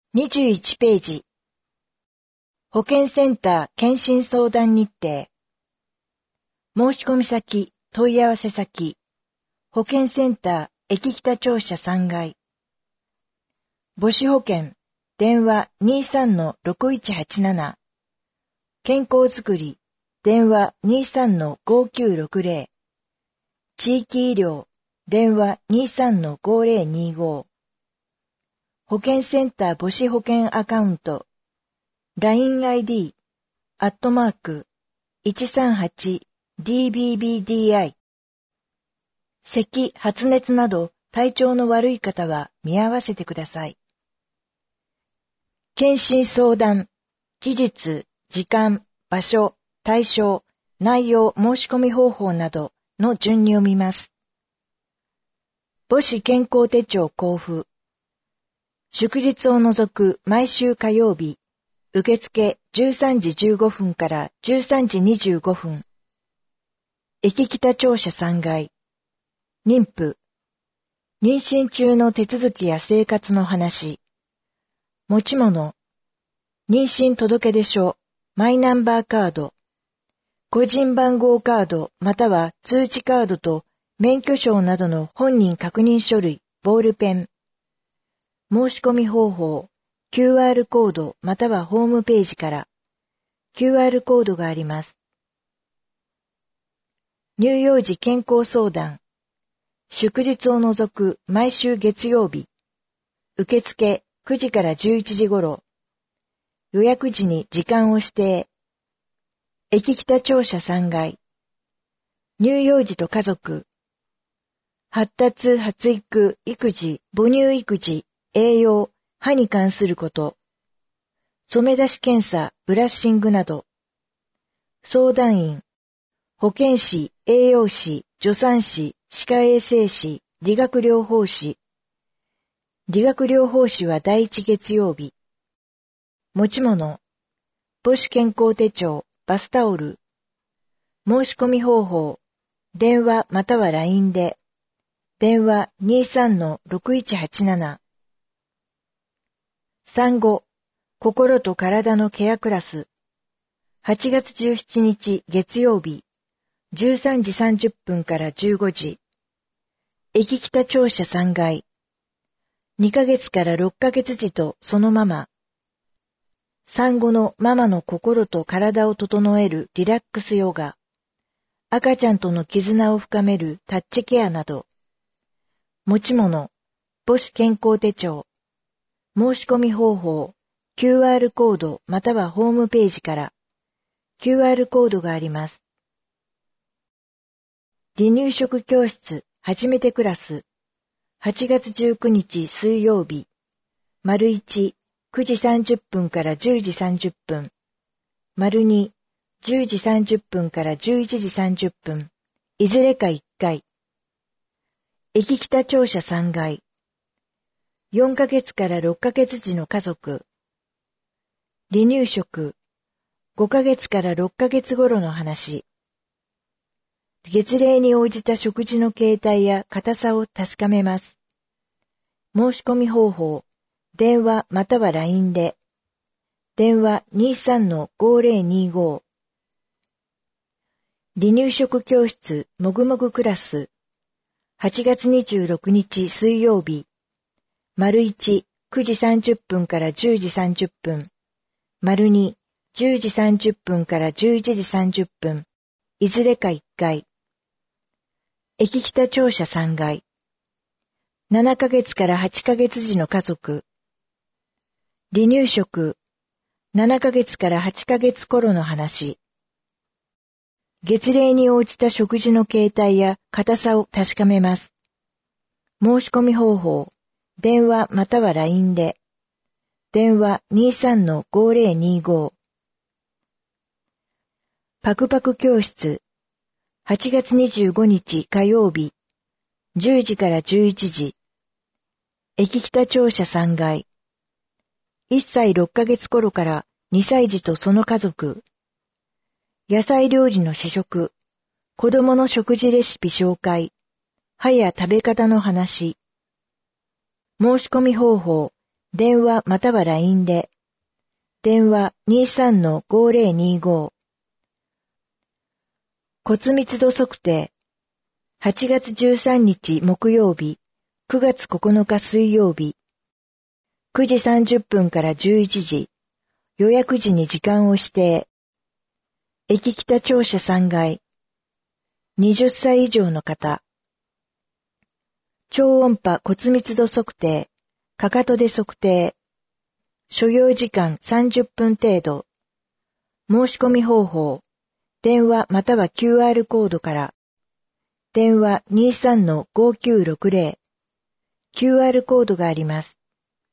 21ページ。保健センター検診相談日程。申し込み先、問い合わせ先。保健センター駅北庁舎3階。母子保健、電話 23-6187。健康づくり、電話 23-5960。地域医療、電話 23-5025。保健センター母子保健アカウント、LINE ID、@138DBBDI。咳、発熱など体調の悪い方は見合わせてください。検診相談、期日、時間、場所、対象、内容、申し込み方法などの順に読みます。母子健康手帳交付。祝日を除く毎週火曜日、受付13時15分から13時25分。駅北庁舎3階。妊婦。妊娠中の手続きや生活の話。持ち物。妊娠届出書、マイナンバーカード。個人番号カードまたは通知カードと免許証などの本人確認書類、ボールペン。申し込み方法、QR コードまたはホームページから QR コードがあります。乳幼児健康相談、祝日を除く毎週月曜日、受付9時から11時頃、予約時に時間を指定、駅北庁舎3階、乳幼児と家族、発達、発育、育児、母乳育児、栄養、歯に関すること、染め出し検査、ブラッシングなど、相談員、保健師、栄養士、助産師、歯科衛生士、理学療法士。理学療法士は第1月曜日。持ち物、母子健康手帳、バスタオル。申し込み方法、電話または LINE で。電話 23-6187。産後、心と体のケアクラス。8月17日月曜日、13時30分から15時。駅北庁舎3階。2ヶ月から6ヶ月児とそのママ。産後のママの心と体を整えるリラックスヨガ。赤ちゃんとの絆を深めるタッチケアなど。持ち物、母子健康手帳。申し込み方法、QR コードまたはホームページから QR コードがあります。離乳食教室初めてクラス8月19日水曜日丸1 9時30分から10時30分丸2 10時30分から11時30分いずれか1回駅北庁舎3階4ヶ月から6ヶ月児の家族。離乳食。5ヶ月から6ヶ月頃の話。月齢に応じた食事の形態や硬さを確かめます。申し込み方法。電話または LINE で。電話 23-5025。離乳食教室もぐもぐクラス。8月26日水曜日。丸1、9時30分から10時30分。丸2、10時30分から11時30分。いずれか1回。駅北庁舎3階。7ヶ月から8ヶ月児の家族。離乳食。7ヶ月から8ヶ月頃の話。月齢に応じた食事の形態や硬さを確かめます。申し込み方法。電話または LINE で。電話 23-5025。パクパク教室。8月25日火曜日。10時から11時。駅北庁舎3階。1歳6ヶ月頃から2歳児とその家族。野菜料理の試食。子供の食事レシピ紹介。歯や食べ方の話。申し込み方法、 電話または LINE で、電話 23-5025。骨密度測定、8月13日木曜日、9月9日水曜日、9時30分から11時、予約時に時間を指定。駅北庁舎3階、20歳以上の方。超音波骨密度測定、かかとで測定。所要時間30分程度。申し込み方法、電話または QR コードから。電話 23-5960。QR コードがあります。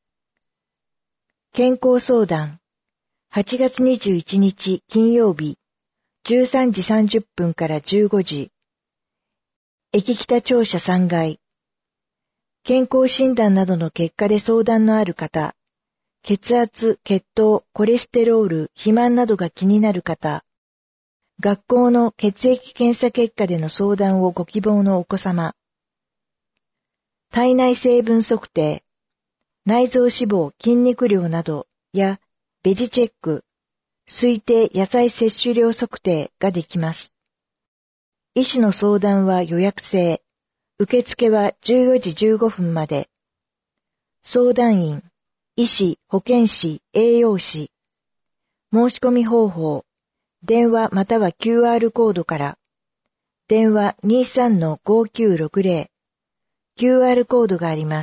健康相談、8月21日金曜日、13時30分から15時。駅北庁舎3階。健康診断などの結果で相談のある方、血圧、血糖、コレステロール、肥満などが気になる方、学校の血液検査結果での相談をご希望のお子様、体内成分測定、内臓脂肪、筋肉量などやベジチェック、推定野菜摂取量測定ができます。医師の相談は予約制、受付は14時15分まで。相談員、医師、保健師、栄養士。申し込み方法、電話または QR コードから。電話 23-5960。QR コードがあります。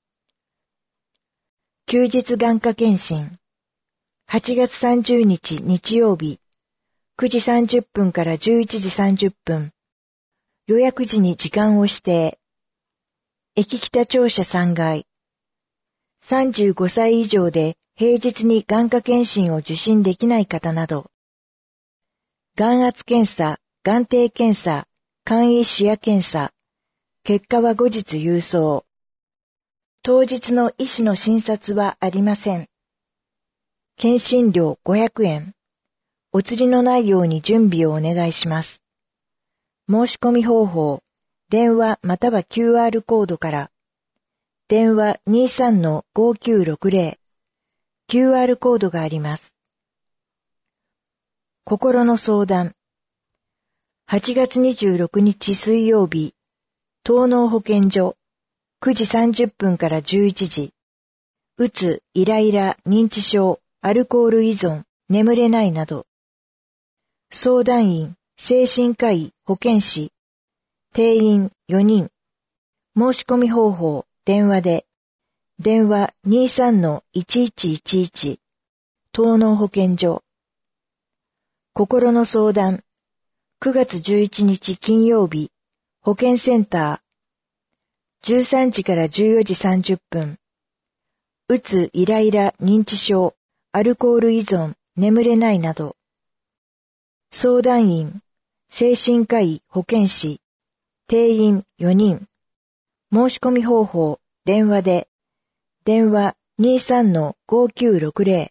休日眼科検診。8月30日日曜日、9時30分から11時30分。予約時に時間を指定。駅北庁舎3階。35歳以上で平日に眼科検診を受診できない方など。眼圧検査、眼底検査、簡易視野検査。結果は後日郵送。当日の医師の診察はありません。検診料500円。お釣りのないように準備をお願いします。申し込み方法、電話または QR コードから。電話 23-5960。QR コードがあります。心の相談。8月26日水曜日、東農保健所、9時30分から11時。うつ、イライラ、認知症、アルコール依存、眠れないなど。相談員、精神科医、保健師。定員4人。申し込み方法、電話で。電話 23-1111。東農保健所。心の相談。9月11日金曜日、保健センター。13時から14時30分。うつ、イライラ、認知症、アルコール依存、眠れないなど。相談員、精神科医、保健師。定員4人。申し込み方法、電話で。電話 23-5960。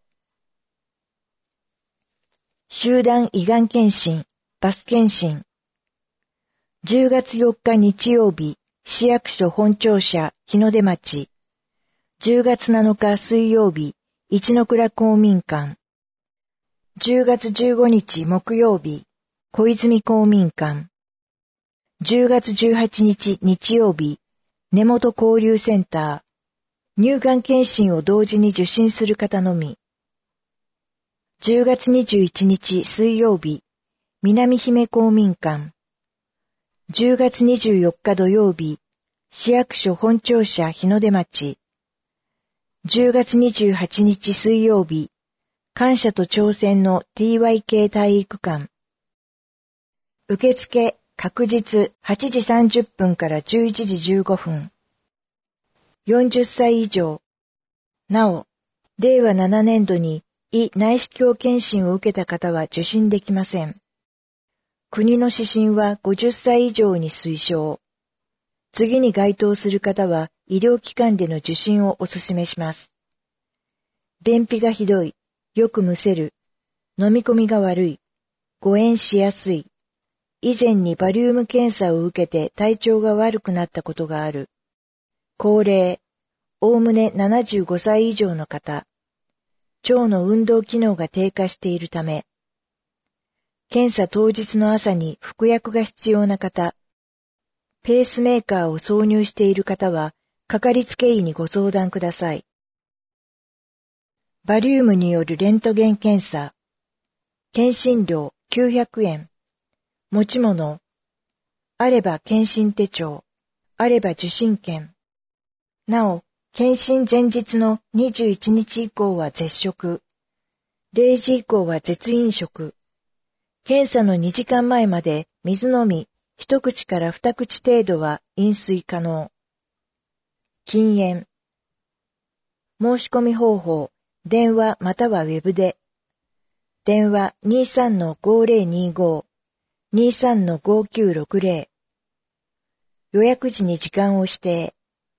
集団胃がん検診、バス検診。10月4日日曜日、市役所本庁舎、日の出町。10月7日水曜日、一ノ倉公民館。10月15日木曜日、小泉公民館。10月18日日曜日、根本交流センター。乳がん検診を同時に受診する方のみ。10月21日水曜日、南姫公民館。10月24日土曜日、市役所本庁舎日の出町。10月28日水曜日、感謝と挑戦の TYK 体育館。受付確日8時30分から11時15分。40歳以上。なお、令和7年度に胃内視鏡検診を受けた方は受診できません。国の指針は50歳以上に推奨。次に該当する方は医療機関での受診をお勧めします。便秘がひどい、よくむせる、飲み込みが悪い、誤嚥しやすい、以前にバリウム検査を受けて体調が悪くなったことがある、高齢、 おおむね75歳以上の方、腸の運動機能が低下しているため、検査当日の朝に服薬が必要な方、ペースメーカーを挿入している方は、かかりつけ医にご相談ください。バリウムによるレントゲン検査、検診料900円、持ち物、あれば検診手帳、あれば受診券。なお、検診前日の21日以降は絶食、0時以降は絶飲食、検査の2時間前まで水飲み1口から2口程度は飲水可能。禁煙。申し込み方法、電話またはウェブで。電話 23-5025、23-5960。予約時に時間を指定。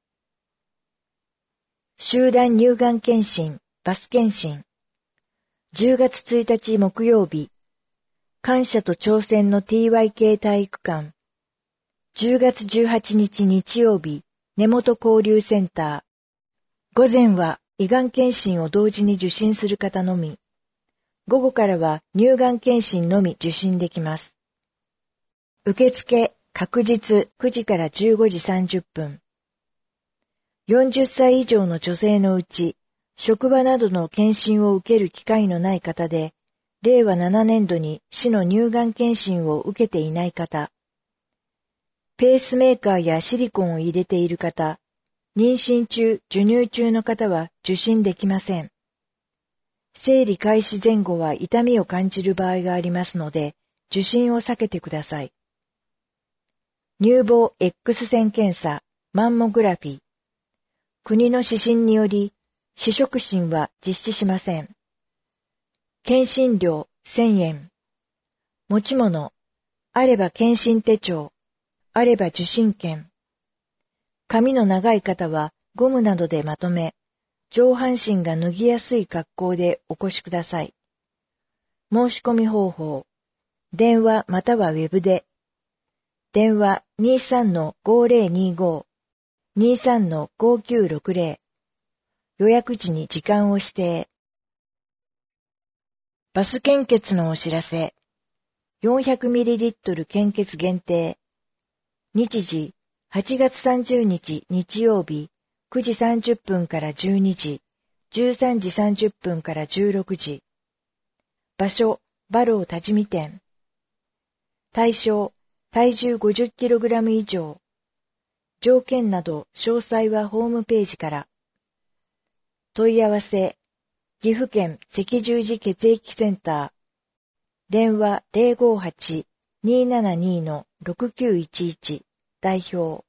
集団乳がん検診、バス検診。10月1日木曜日。感謝と挑戦の TYK 体育館。10月18日日曜日、根本交流センター。午前は胃がん検診を同時に受診する方のみ。午後からは乳がん検診のみ受診できます。受付、確実9時から15時30分。40歳以上の女性のうち、職場などの検診を受ける機会のない方で、令和7年度に市の乳がん検診を受けていない方、ペースメーカーやシリコンを入れている方、妊娠中、授乳中の方は受診できません。生理開始前後は痛みを感じる場合がありますので、受診を避けてください。乳房 X 線検査、マンモグラフィー。国の指針により、試食診は実施しません。検診料1000円。持ち物、あれば検診手帳、あれば受診券。髪の長い方はゴムなどでまとめ、上半身が脱ぎやすい格好でお越しください。申し込み方法、電話またはウェブで。電話 23-5025、23-5960。予約時に時間を指定。バス献血のお知らせ。400ml 献血限定。日時、8月30日日曜日、9時30分から12時、13時30分から16時。場所、バロー多治見店。対象、体重 50kg 以上。条件など詳細はホームページから。問い合わせ、岐阜県赤十字血液センター。電話 058-272-6911 代表。